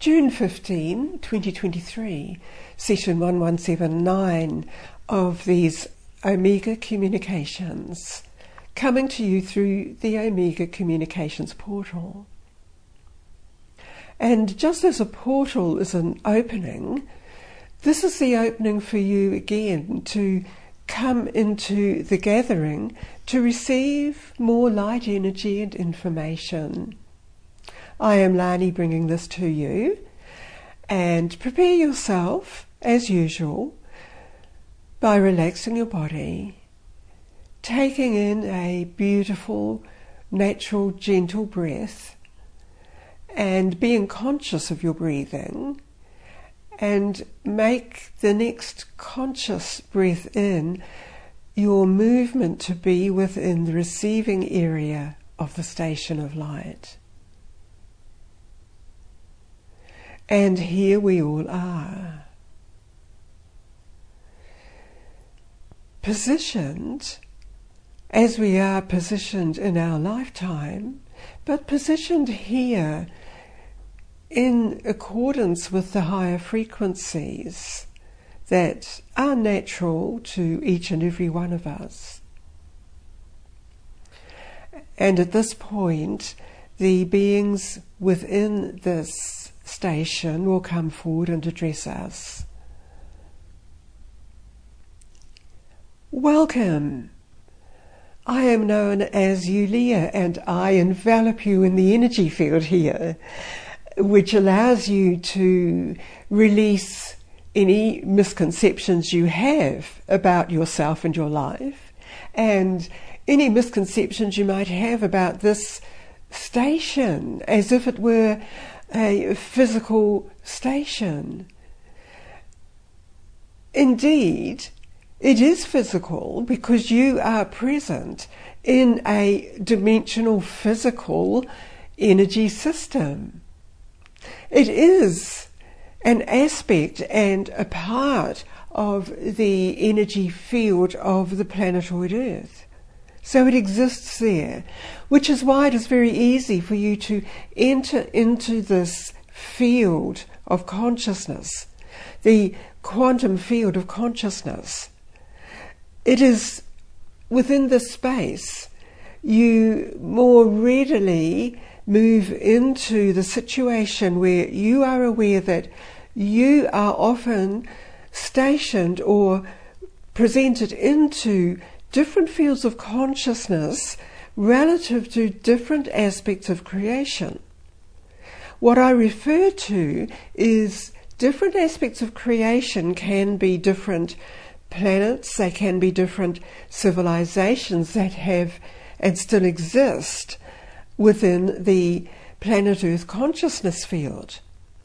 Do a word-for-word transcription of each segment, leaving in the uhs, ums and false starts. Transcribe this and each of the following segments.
June fifteenth, twenty twenty-three, session one one seven nine of these Omega Communications, coming to you through the Omega Communications portal. And just as a portal is an opening, this is the opening for you again to come into the gathering to receive more light energy and information. I am Lani bringing this to you, and prepare yourself as usual by relaxing your body, taking in a beautiful, natural, gentle breath, and being conscious of your breathing, and make the next conscious breath in your movement to be within the receiving area of the station of light. And here we all are, positioned as we are positioned in our lifetime, but positioned here in accordance with the higher frequencies that are natural to each and every one of us. And at this point, the beings within this station will come forward and address us. Welcome. I am known as Yulia, and I envelop you in the energy field here, which allows you to release any misconceptions you have about yourself and your life, and any misconceptions you might have about this station, as if it were a physical station. Indeed, it is physical because you are present in a dimensional physical energy system. It is an aspect and a part of the energy field of the planetoid Earth. So it exists there, which is why it is very easy for you to enter into this field of consciousness, the quantum field of consciousness. It is within this space you more readily move into the situation where you are aware that you are often stationed or presented into different fields of consciousness relative to different aspects of creation. What I refer to is different aspects of creation can be different planets, they can be different civilizations that have and still exist within the planet Earth consciousness field.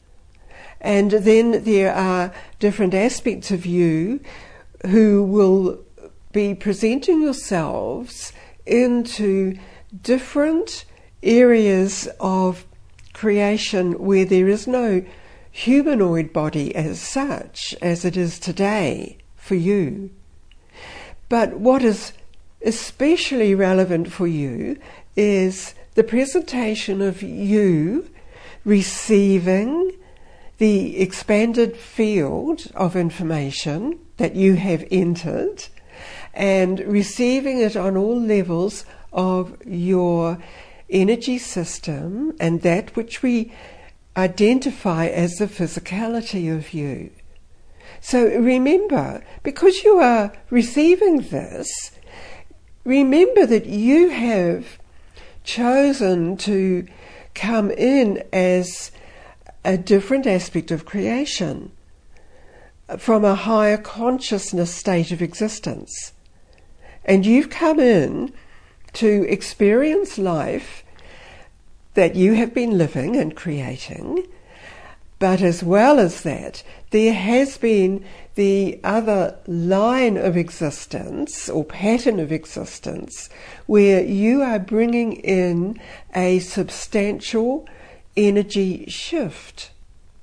And then there are different aspects of you who will be presenting yourselves into different areas of creation where there is no humanoid body as such, as it is today for you. But what is especially relevant for you is the presentation of you receiving the expanded field of information that you have entered, and receiving it on all levels of your energy system and that which we identify as the physicality of you. So remember, because you are receiving this, remember that you have chosen to come in as a different aspect of creation from a higher consciousness state of existence. And you've come in to experience life that you have been living and creating, but as well as that, there has been the other line of existence or pattern of existence where you are bringing in a substantial energy shift.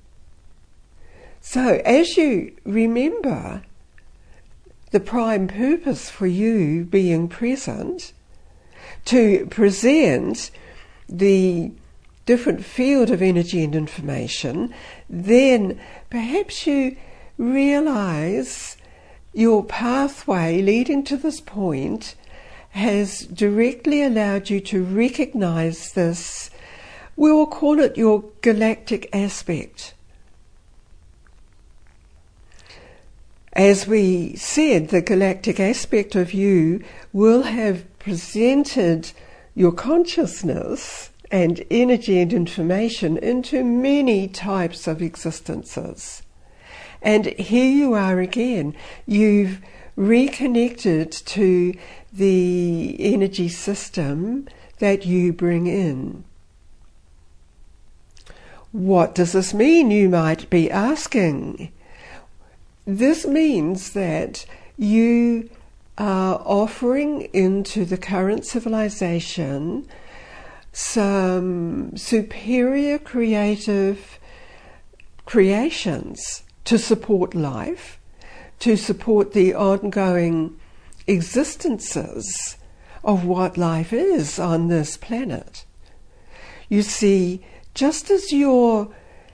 So as you remember the prime purpose for you being present, to present the different field of energy and information, then perhaps you realize your pathway leading to this point has directly allowed you to recognize this. We will call it your galactic aspect. As we said, the galactic aspect of you will have presented your consciousness and energy and information into many types of existences. And here you are again. You've reconnected to the energy system that you bring in. What does this mean, you might be asking? This means that you are offering into the current civilization some superior creative creations to support life, to support the ongoing existences of what life is on this planet. You see, just as your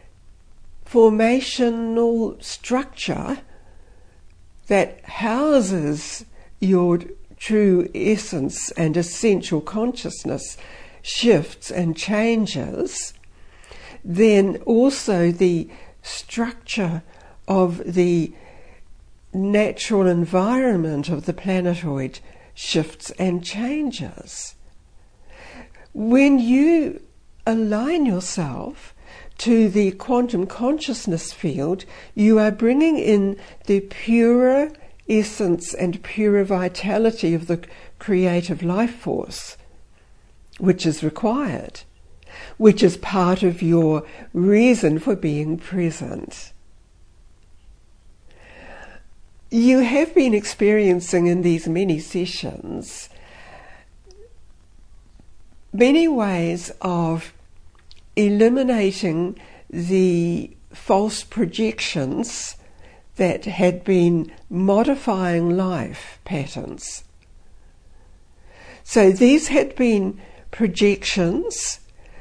formational structure that houses your true essence and essential consciousness shifts and changes, then also the structure of the natural environment of the planetoid shifts and changes. When you align yourself to the quantum consciousness field, you are bringing in the purer essence and purer vitality of the creative life force, which is required, which is part of your reason for being present. You have been experiencing in these many sessions many ways of eliminating the false projections that had been modifying life patterns. So these had been projections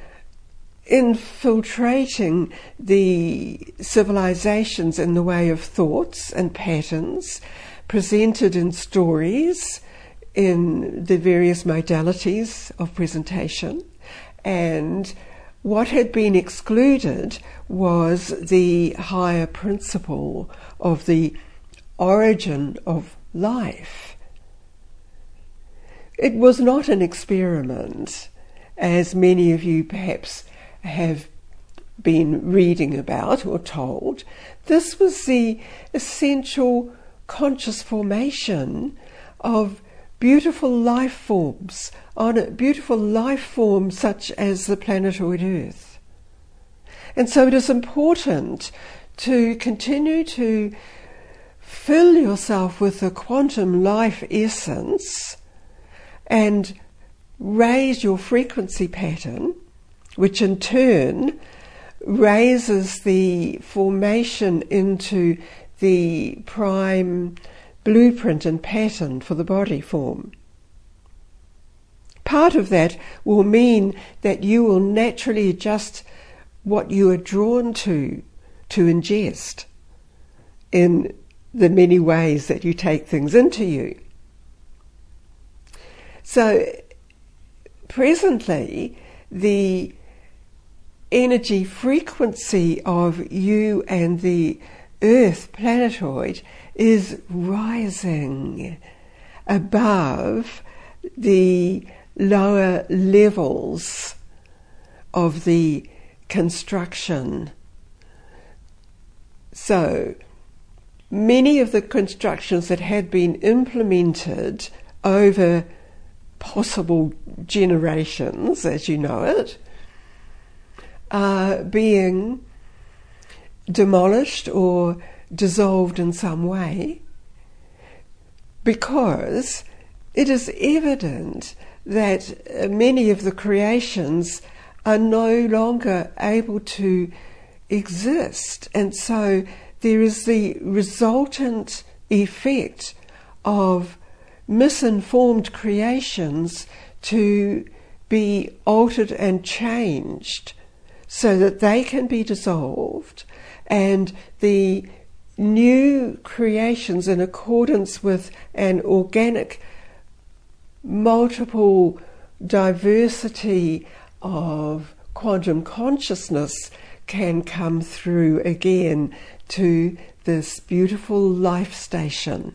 infiltrating the civilizations in the way of thoughts and patterns presented in stories, in the various modalities of presentation, and what had been excluded was the higher principle of the origin of life. It was not an experiment, as many of you perhaps have been reading about or told. This was the essential conscious formation of beautiful life forms on a beautiful life form such as the planetoid Earth. And so it is important to continue to fill yourself with the quantum life essence and raise your frequency pattern, which in turn raises the formation into the prime blueprint and pattern for the body form. Part of that will mean that you will naturally adjust what you are drawn to to ingest in the many ways that you take things into you. So presently, the energy frequency of you and the Earth planetoid is rising above the lower levels of the construction. So many of the constructions that had been implemented over possible generations, as you know it, are being demolished or dissolved in some way, because it is evident that many of the creations are no longer able to exist, and so there is the resultant effect of misinformed creations to be altered and changed so that they can be dissolved and the new creations in accordance with an organic, multiple diversity of quantum consciousness can come through again to this beautiful life station.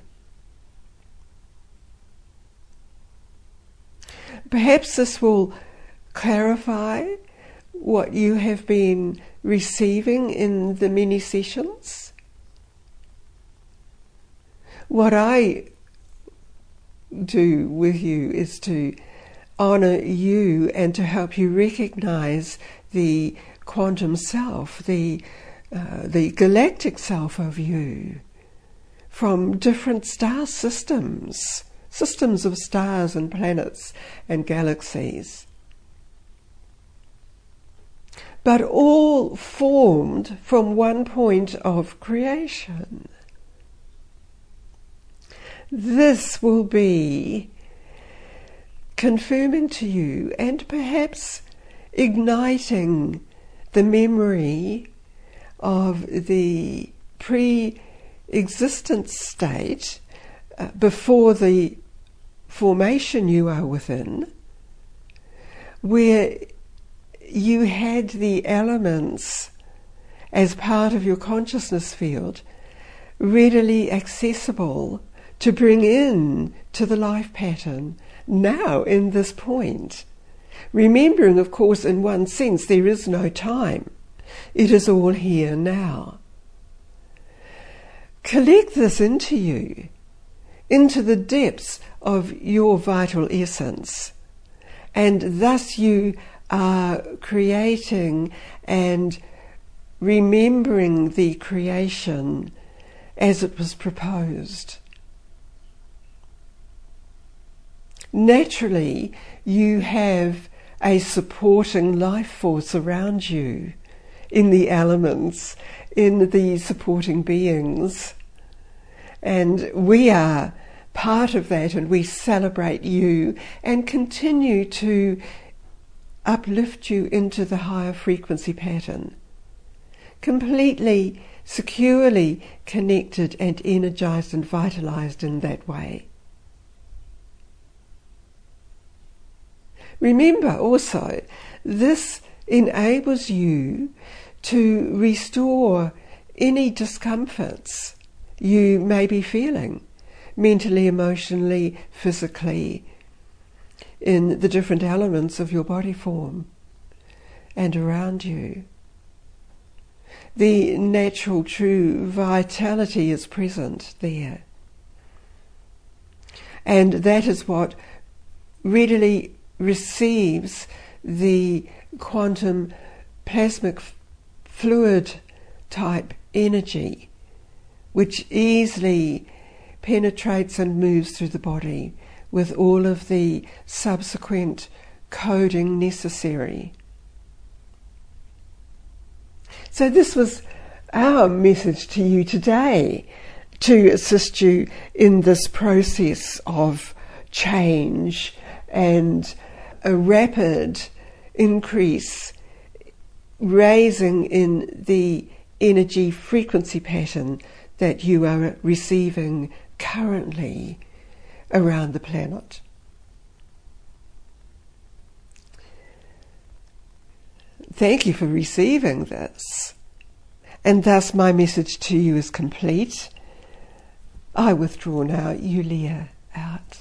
Perhaps this will clarify what you have been receiving in the many sessions. What I do with you is to honour you and to help you recognise the quantum self, the uh, the galactic self of you from different star systems, systems of stars and planets and galaxies, but all formed from one point of creation. This will be confirming to you and perhaps igniting the memory of the pre-existent state uh, before the formation you are within, where you had the elements as part of your consciousness field readily accessible to bring in to the life pattern now in this point. Remembering, of course, in one sense, there is no time. It is all here now. Collect this into you, into the depths of your vital essence, and thus you are creating and remembering the creation as it was proposed. Naturally, you have a supporting life force around you in the elements, in the supporting beings. And we are part of that, and we celebrate you and continue to uplift you into the higher frequency pattern. Completely, securely connected and energized and vitalized in that way. Remember also, this enables you to restore any discomforts you may be feeling, mentally, emotionally, physically, in the different elements of your body form and around you. The natural, true vitality is present there. And that is what readily receives the quantum plasmic fluid type energy, which easily penetrates and moves through the body with all of the subsequent coding necessary. So this was our message to you today, to assist you in this process of change and a rapid increase, raising in the energy frequency pattern that you are receiving currently around the planet. Thank you for receiving this. And thus my message to you is complete. I withdraw now. Yulia out.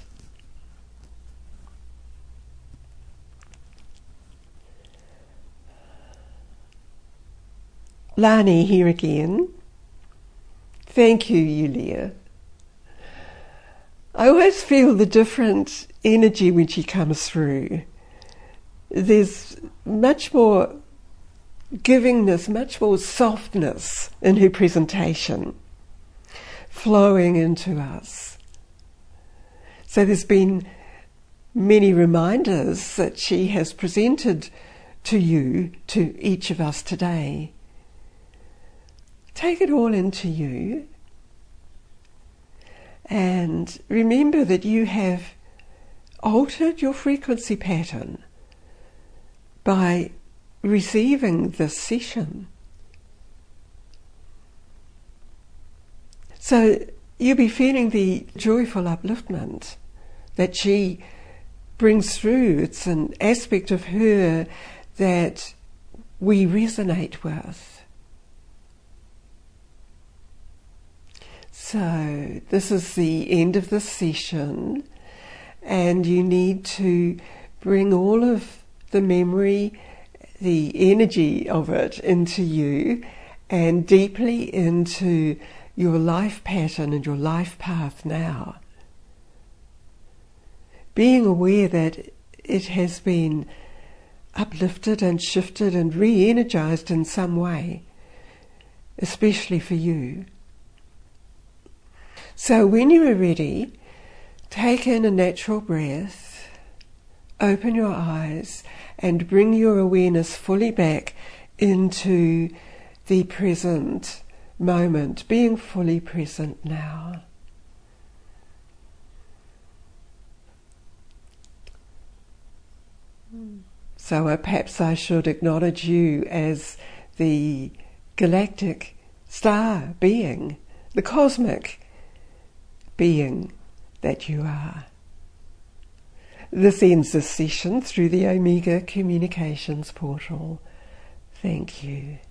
Lani here again. Thank you, Yulia. I always feel the different energy when she comes through. There's much more givingness, much more softness in her presentation flowing into us. So there's been many reminders that she has presented to you, to each of us today. Take it all into you and remember that you have altered your frequency pattern by receiving this session. So you'll be feeling the joyful upliftment that she brings through. It's an aspect of her that we resonate with. So this is the end of the session, and you need to bring all of the memory, the energy of it into you and deeply into your life pattern and your life path now. Being aware that it has been uplifted and shifted and re-energized in some way, especially for you. So when you are ready, take in a natural breath, open your eyes and bring your awareness fully back into the present moment, being fully present now. So uh, perhaps I should acknowledge you as the galactic star being, the cosmic being that you are. This ends this session through the Omega Communications portal. Thank you.